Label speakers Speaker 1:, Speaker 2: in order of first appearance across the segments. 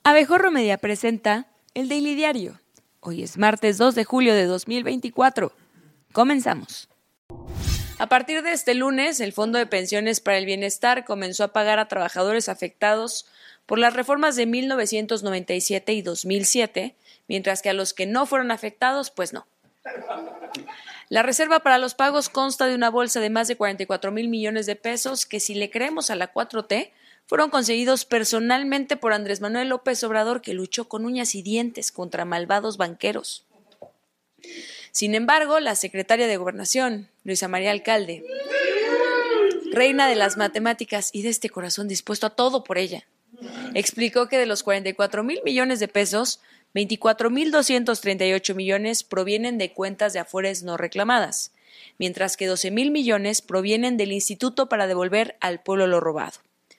Speaker 1: Abejorro Media presenta el Daily Diario. Hoy es martes 2 de julio de 2024. Comenzamos. A partir de este lunes, el Fondo de Pensiones para el Bienestar comenzó a pagar a trabajadores afectados por las reformas de 1997 y 2007, mientras que a los que no fueron afectados, pues no. La reserva para los pagos consta de una bolsa de más de 44,000 millones de pesos que, si le creemos a la 4T, fueron conseguidos personalmente por Andrés Manuel López Obrador, que luchó con uñas y dientes contra malvados banqueros. Sin embargo, la secretaria de Gobernación, Luisa María Alcalde, reina de las matemáticas y de este corazón dispuesto a todo por ella, explicó que de los 44,000 millones de pesos, 24,238 millones provienen de cuentas de Afores no reclamadas, mientras que 12,000 millones provienen del Instituto para devolver al pueblo lo robado,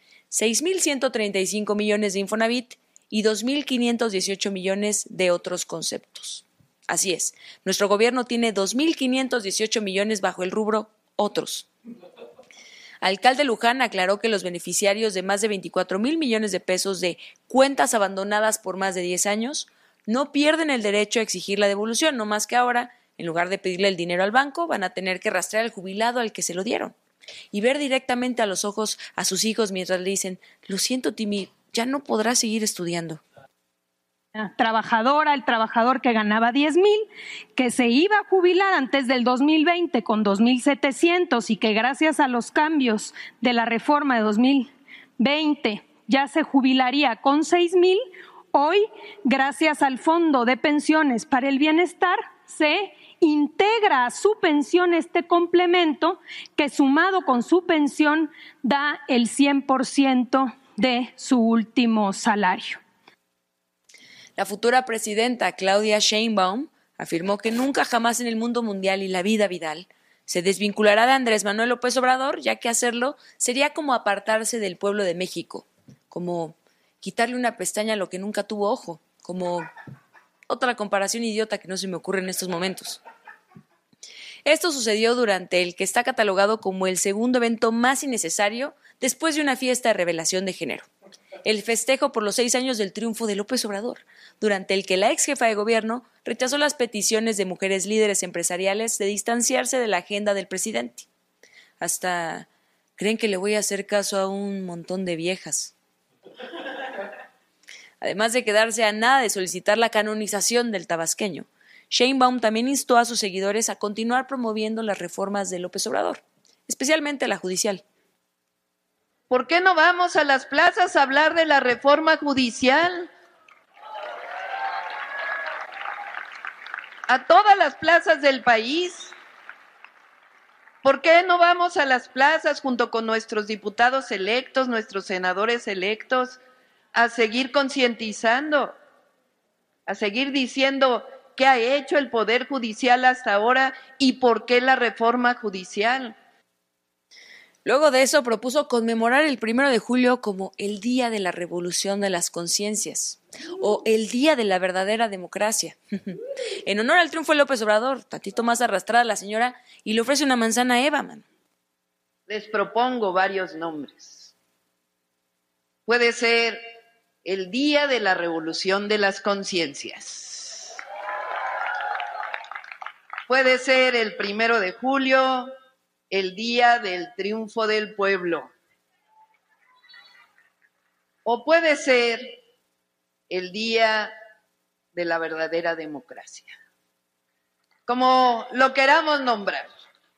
Speaker 1: 6,135 millones de Infonavit y 2,518 millones de otros conceptos. Así es, nuestro gobierno tiene 2,518 millones bajo el rubro otros. Alcalde Luján aclaró que los beneficiarios de más de 24,000 millones de pesos de cuentas abandonadas por más de 10 años no pierden el derecho a exigir la devolución, no más que ahora, en lugar de pedirle el dinero al banco, van a tener que rastrear al jubilado al que se lo dieron y ver directamente a los ojos a sus hijos mientras le dicen: lo siento, Timmy, ya no podrás seguir estudiando.
Speaker 2: Trabajadora, el trabajador que ganaba 10,000, que se iba a jubilar antes del 2020 con 2,700 y que gracias a los cambios de la reforma de 2020 ya se jubilaría con 6,000, hoy, gracias al Fondo de Pensiones para el Bienestar, se integra a su pensión este complemento que, sumado con su pensión, da el 100% de su último salario.
Speaker 1: La futura presidenta Claudia Sheinbaum afirmó que nunca jamás en el mundo mundial y la vida Vidal se desvinculará de Andrés Manuel López Obrador, ya que hacerlo sería como apartarse del pueblo de México, como quitarle una pestaña a lo que nunca tuvo ojo, como otra comparación idiota que no se me ocurre en estos momentos. Esto sucedió durante el que está catalogado como el segundo evento más innecesario después de una fiesta de revelación de género: el festejo por los 6 años del triunfo de López Obrador, durante el que la ex jefa de gobierno rechazó las peticiones de mujeres líderes empresariales de distanciarse de la agenda del presidente. Hasta creen que le voy a hacer caso a un montón de viejas. Además de quedarse a nada de solicitar la canonización del tabasqueño, Sheinbaum también instó a sus seguidores a continuar promoviendo las reformas de López Obrador, especialmente la judicial.
Speaker 3: ¿Por qué no vamos a las plazas a hablar de la reforma judicial? A todas las plazas del país. ¿Por qué no vamos a las plazas junto con nuestros diputados electos, nuestros senadores electos, a seguir concientizando, a seguir diciendo qué ha hecho el Poder Judicial hasta ahora y por qué la reforma judicial?
Speaker 1: Luego de eso propuso conmemorar el 1 de julio como el Día de la Revolución de las Conciencias o el Día de la Verdadera Democracia. En honor al triunfo de López Obrador, tantito más arrastrada la señora y le ofrece una manzana a Eva, man.
Speaker 3: Les propongo varios nombres. Puede ser el Día de la Revolución de las Conciencias. Puede ser el 1 de julio, el Día del Triunfo del Pueblo. O puede ser el Día de la Verdadera Democracia. Como lo queramos nombrar.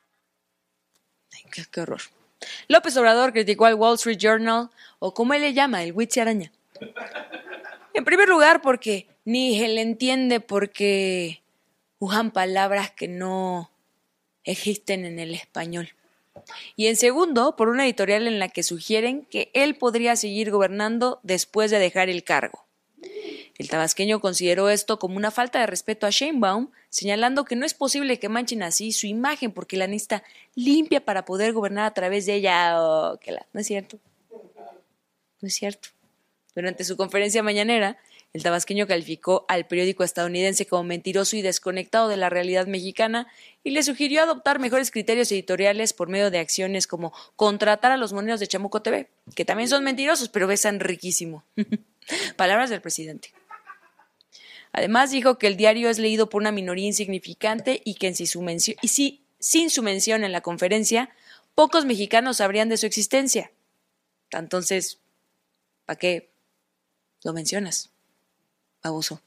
Speaker 1: Ay, qué horror. López Obrador criticó al Wall Street Journal, o como él le llama, el Witsi Araña. En primer lugar, porque ni él entiende porque usan palabras que no existen en el español. Y en segundo, por una editorial en la que sugieren que él podría seguir gobernando después de dejar el cargo. El tabasqueño consideró esto como una falta de respeto a Sheinbaum, señalando que no es posible que manchen así su imagen porque la necesita limpia para poder gobernar a través de ella. No es cierto. No es cierto. Durante su conferencia mañanera, el tabasqueño calificó al periódico estadounidense como mentiroso y desconectado de la realidad mexicana y le sugirió adoptar mejores criterios editoriales por medio de acciones como contratar a los moneros de Chamuco TV, que también son mentirosos, pero besan riquísimo. Palabras del presidente. Además, dijo que el diario es leído por una minoría insignificante y que sin su mención en la conferencia, pocos mexicanos sabrían de su existencia. Entonces, ¿para qué lo mencionas, baboso?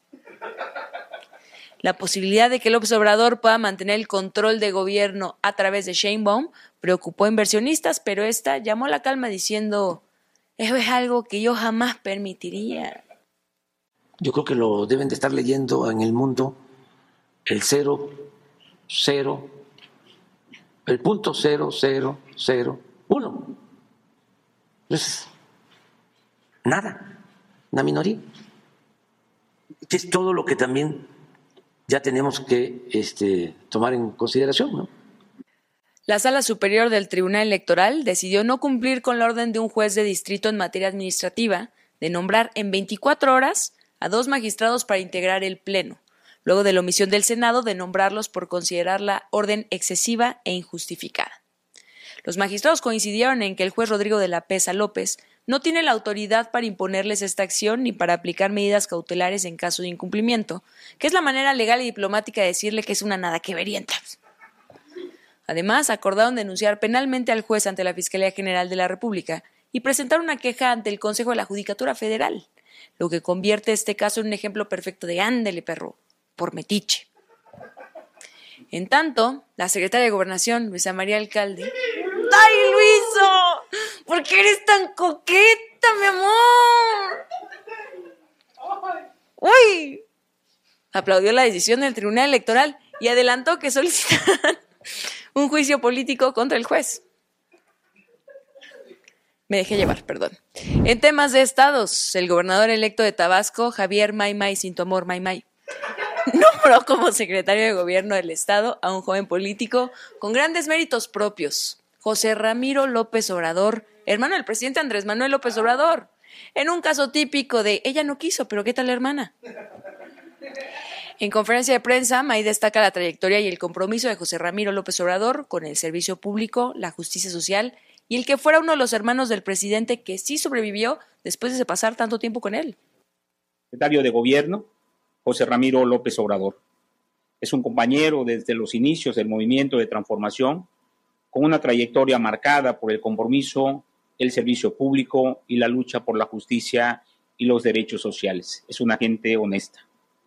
Speaker 1: La posibilidad de que López Obrador pueda mantener el control de gobierno a través de Sheinbaum preocupó a inversionistas, pero esta llamó a la calma diciendo: eso es algo que yo jamás permitiría.
Speaker 4: Yo creo que lo deben de estar leyendo en El Mundo, el punto 0001. Entonces, nada, una minoría. Que es todo lo que también ya tenemos que tomar en consideración, ¿no?
Speaker 1: La Sala Superior del Tribunal Electoral decidió no cumplir con la orden de un juez de distrito en materia administrativa de nombrar en 24 horas a 2 magistrados para integrar el Pleno, luego de la omisión del Senado de nombrarlos por considerar la orden excesiva e injustificada. Los magistrados coincidieron en que el juez Rodrigo de la Pesa López no tiene la autoridad para imponerles esta acción ni para aplicar medidas cautelares en caso de incumplimiento, que es la manera legal y diplomática de decirle que es una nadaqueverienta. Además, acordaron denunciar penalmente al juez ante la Fiscalía General de la República y presentar una queja ante el Consejo de la Judicatura Federal, lo que convierte este caso en un ejemplo perfecto de ándele, perro, por metiche. En tanto, la secretaria de Gobernación, Luisa María Alcalde... ¡Ay, Luiso! ¿Por qué eres tan coqueta, mi amor? ¡Uy! Aplaudió la decisión del Tribunal Electoral y adelantó que solicitarán un juicio político contra el juez. Me dejé llevar, perdón. En temas de estados, el gobernador electo de Tabasco, Javier Maimay Sin Tu Amor Maimay, nombró como secretario de gobierno del estado a un joven político con grandes méritos propios, José Ramiro López Obrador, hermano del presidente Andrés Manuel López Obrador, en un caso típico de ella no quiso, pero ¿qué tal la hermana? En conferencia de prensa, May destaca la trayectoria y el compromiso de José Ramiro López Obrador con el servicio público, la justicia social y el que fuera uno de los hermanos del presidente que sí sobrevivió después de pasar tanto tiempo con él.
Speaker 5: Secretario de Gobierno, José Ramiro López Obrador. Es un compañero desde los inicios del movimiento de transformación, con una trayectoria marcada por el compromiso, el servicio público y la lucha por la justicia y los derechos sociales. Es una gente honesta.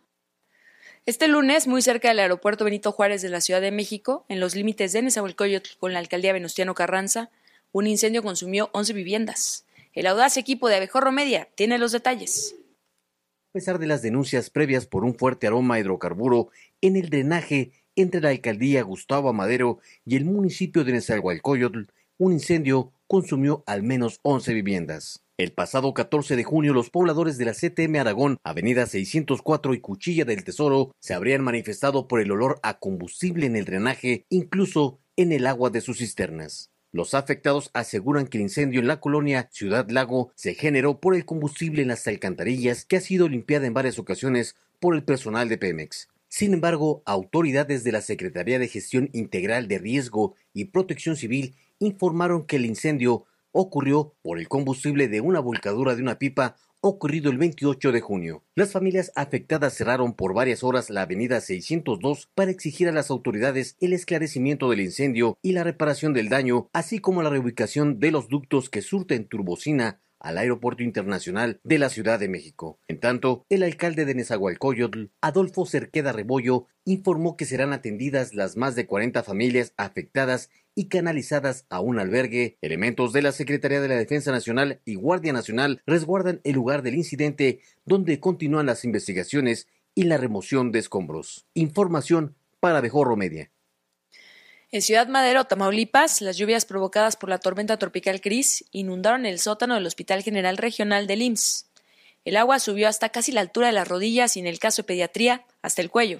Speaker 1: Este lunes, muy cerca del aeropuerto Benito Juárez de la Ciudad de México, en los límites de Nezahualcóyotl con la alcaldía Venustiano Carranza, un incendio consumió 11 viviendas. El audaz equipo de Abejorro Media tiene los detalles.
Speaker 6: A pesar de las denuncias previas por un fuerte aroma a hidrocarburo en el drenaje entre la alcaldía Gustavo Amadero y el municipio de Nezahualcóyotl, un incendio consumió al menos 11 viviendas. El pasado 14 de junio, los pobladores de la CTM Aragón, Avenida 604 y Cuchilla del Tesoro, se habrían manifestado por el olor a combustible en el drenaje, incluso en el agua de sus cisternas. Los afectados aseguran que el incendio en la colonia Ciudad Lago se generó por el combustible en las alcantarillas, que ha sido limpiada en varias ocasiones por el personal de Pemex. Sin embargo, autoridades de la Secretaría de Gestión Integral de Riesgo y Protección Civil informaron que el incendio ocurrió por el combustible de una volcadura de una pipa ocurrido el 28 de junio. Las familias afectadas cerraron por varias horas la avenida 602 para exigir a las autoridades el esclarecimiento del incendio y la reparación del daño, así como la reubicación de los ductos que surten turbocina al Aeropuerto Internacional de la Ciudad de México. En tanto, el alcalde de Nezahualcóyotl, Adolfo Cerqueda Rebollo, informó que serán atendidas las más de 40 familias afectadas y canalizadas a un albergue. Elementos de la Secretaría de la Defensa Nacional y Guardia Nacional resguardan el lugar del incidente, donde continúan las investigaciones y la remoción de escombros. Información para Abejorro Media.
Speaker 1: En Ciudad Madero, Tamaulipas, las lluvias provocadas por la tormenta tropical Chris inundaron el sótano del Hospital General Regional del IMSS. El agua subió hasta casi la altura de las rodillas y, en el caso de pediatría, hasta el cuello.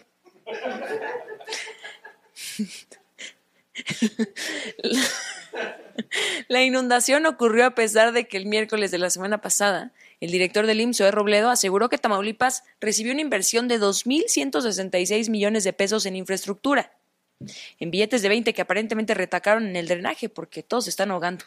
Speaker 1: La inundación ocurrió a pesar de que el miércoles de la semana pasada El director del IMSS, Zoé Robledo, aseguró que Tamaulipas recibió una inversión de 2.166 millones de pesos en infraestructura, en billetes de 20 que aparentemente retacaron en el drenaje porque todos se están ahogando.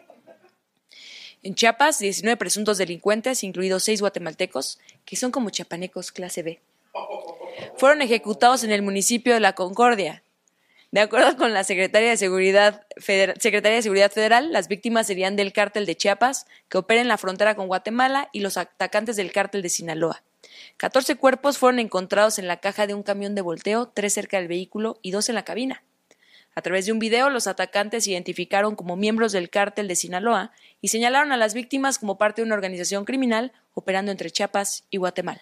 Speaker 1: En Chiapas, 19 presuntos delincuentes, incluidos 6 guatemaltecos, que son como chiapanecos clase B, fueron ejecutados en el municipio de La Concordia. De acuerdo con la Secretaría de Seguridad Federal, las víctimas serían del cártel de Chiapas, que opera en la frontera con Guatemala, y los atacantes del cártel de Sinaloa. 14 cuerpos fueron encontrados en la caja de un camión de volteo, 3 cerca del vehículo y 2 en la cabina. A través de un video, los atacantes se identificaron como miembros del cártel de Sinaloa y señalaron a las víctimas como parte de una organización criminal operando entre Chiapas y Guatemala.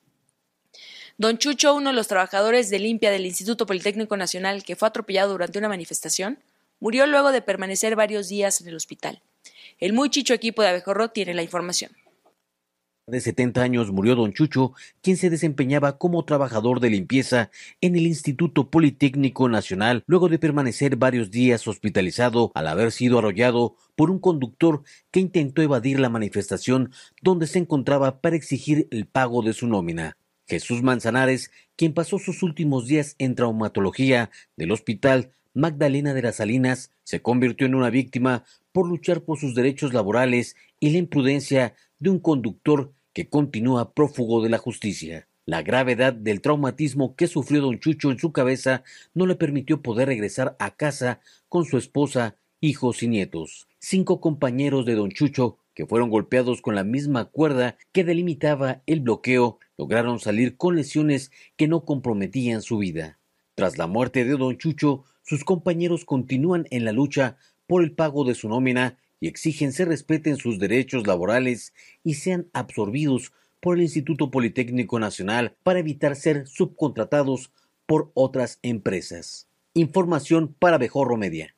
Speaker 1: Don Chucho, uno de los trabajadores de limpia del Instituto Politécnico Nacional que fue atropellado durante una manifestación, murió luego de permanecer varios días en el hospital. El muy chicho equipo de Abejorro tiene la información.
Speaker 6: De 70 años murió don Chucho, quien se desempeñaba como trabajador de limpieza en el Instituto Politécnico Nacional, luego de permanecer varios días hospitalizado al haber sido arrollado por un conductor que intentó evadir la manifestación donde se encontraba para exigir el pago de su nómina. Jesús Manzanares, quien pasó sus últimos días en traumatología del Hospital Magdalena de las Salinas, se convirtió en una víctima por luchar por sus derechos laborales y la imprudencia de un conductor que continúa prófugo de la justicia. La gravedad del traumatismo que sufrió don Chucho en su cabeza no le permitió poder regresar a casa con su esposa, hijos y nietos. 5 compañeros de don Chucho, que fueron golpeados con la misma cuerda que delimitaba el bloqueo, lograron salir con lesiones que no comprometían su vida. Tras la muerte de don Chucho, sus compañeros continúan en la lucha por el pago de su nómina y exigen se respeten sus derechos laborales y sean absorbidos por el Instituto Politécnico Nacional para evitar ser subcontratados por otras empresas. Información para Abejorro Media.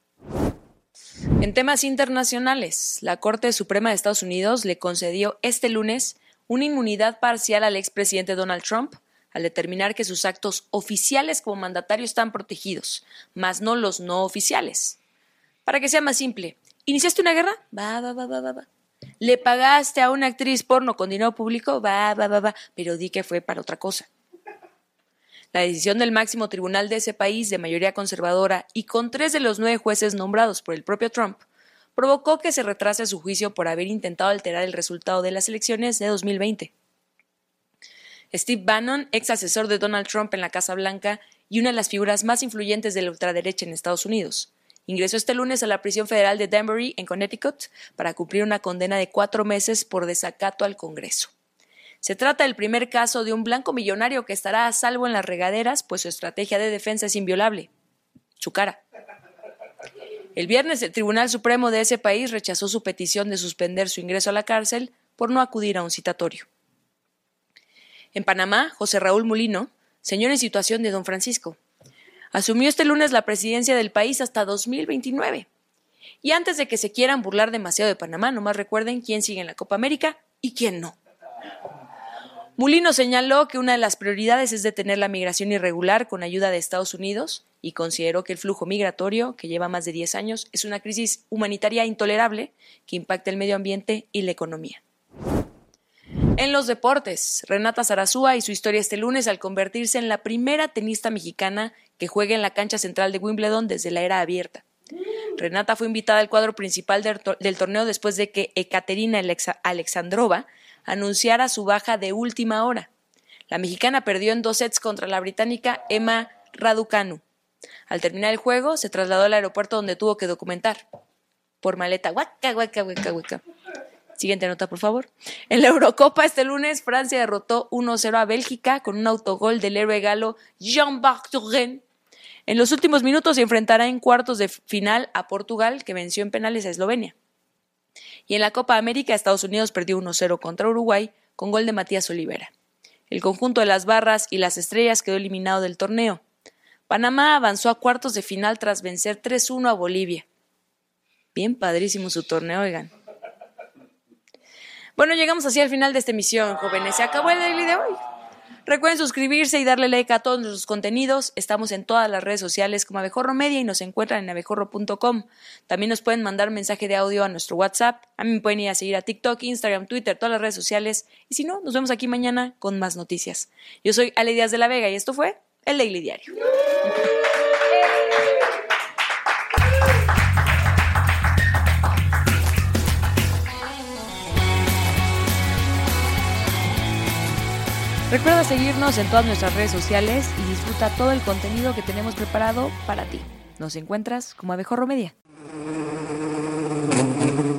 Speaker 1: En temas internacionales, la Corte Suprema de Estados Unidos le concedió este lunes una inmunidad parcial al expresidente Donald Trump al determinar que sus actos oficiales como mandatario están protegidos, mas no los no oficiales. Para que sea más simple, ¿iniciaste una guerra? Va. ¿Le pagaste a una actriz porno con dinero público? Va, pero di que fue para otra cosa. La decisión del máximo tribunal de ese país, de mayoría conservadora y con 3 de los 9 jueces nombrados por el propio Trump, provocó que se retrase su juicio por haber intentado alterar el resultado de las elecciones de 2020. Steve Bannon, ex asesor de Donald Trump en la Casa Blanca y una de las figuras más influyentes de la ultraderecha en Estados Unidos, ingresó este lunes a la prisión federal de Danbury, en Connecticut, para cumplir una condena de 4 meses por desacato al Congreso. Se trata del primer caso de un blanco millonario que estará a salvo en las regaderas, pues su estrategia de defensa es inviolable: su cara. El viernes, el Tribunal Supremo de ese país rechazó su petición de suspender su ingreso a la cárcel por no acudir a un citatorio. En Panamá, José Raúl Mulino, señor en situación de Don Francisco, asumió este lunes la presidencia del país hasta 2029. Y antes de que se quieran burlar demasiado de Panamá, nomás recuerden quién sigue en la Copa América y quién no. Mulino señaló que una de las prioridades es detener la migración irregular con ayuda de Estados Unidos y consideró que el flujo migratorio, que lleva más de 10 años, es una crisis humanitaria intolerable que impacta el medio ambiente y la economía. En los deportes, Renata Zarazúa y su historia este lunes al convertirse en la primera tenista mexicana que juega en la cancha central de Wimbledon desde la era abierta. Renata fue invitada al cuadro principal del torneo después de que Ekaterina Alexandrova anunciara su baja de última hora. La mexicana perdió en 2 sets contra la británica Emma Raducanu. Al terminar el juego, se trasladó al aeropuerto donde tuvo que documentar. Por maleta, guaca. Siguiente nota, por favor. En la Eurocopa este lunes, Francia derrotó 1-0 a Bélgica con un autogol del héroe galo Jean-Marc Tourén. En los últimos minutos se enfrentará en cuartos de final a Portugal, que venció en penales a Eslovenia. Y en la Copa América, Estados Unidos perdió 1-0 contra Uruguay con gol de Matías Olivera. El conjunto de las Barras y las Estrellas quedó eliminado del torneo. Panamá avanzó a cuartos de final tras vencer 3-1 a Bolivia. Bien padrísimo su torneo, oigan. Bueno, llegamos así al final de esta emisión, jóvenes. Se acabó el daily de hoy. Recuerden suscribirse y darle like a todos nuestros contenidos. Estamos en todas las redes sociales como Abejorro Media y nos encuentran en abejorro.com. También nos pueden mandar mensaje de audio a nuestro WhatsApp. A mí me pueden ir a seguir a TikTok, Instagram, Twitter, todas las redes sociales. Y si no, nos vemos aquí mañana con más noticias. Yo soy Ale Díaz de la Vega y esto fue El Daily Diario. Recuerda seguirnos en todas nuestras redes sociales y disfruta todo el contenido que tenemos preparado para ti. Nos encuentras como Abejorro Media.